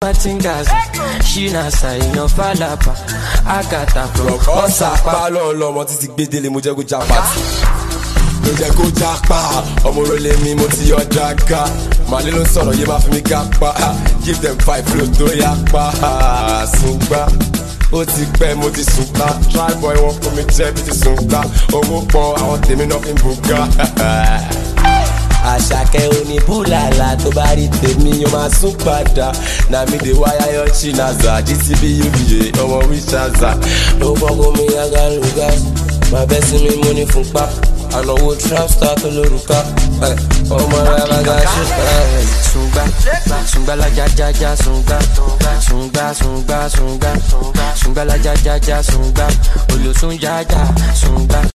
Matingas, Shina Sayan Falapa, Agata Pro, Osapa lọ́mọ títí gbé délé mo jẹ́ kó japa tí. Mo jẹ́ kó japa, ọmọ orólé mi mo ti yọ jáká. Màlẹ́ ló ń sọ̀rọ̀ yé máa fi mi kápá. Give them 5 flow tó yá pa. Sùngbà, ó ti pẹ́ mo ti sùngbà. Try boy wọn fún mi jẹ́ bí ti sùngbà. Owó pọ̀ àwọn tèmi náà fi ń bùgá. Àṣàkẹ́ oníbùlàlà tó bá rí tèmi yóò máa sún padà. Nàmi dé wáyà yọ Chinaza, GTB UBA, ọmọ Wishaza. Ló fọ́kọ́ mi yága lùgá, máa bẹ́ sí mi mú ní fúnpá. Ànáwó trapstar tó lórúkà, ọmọ rẹ̀ bàgà ṣùgbà. Sùngbà, sùngbà la jájájá sùngbà. Sùngbà, sùngbà, sùngbà. Sùngbà la jájájá sùngbà. Olùsùn jájá sùngbà.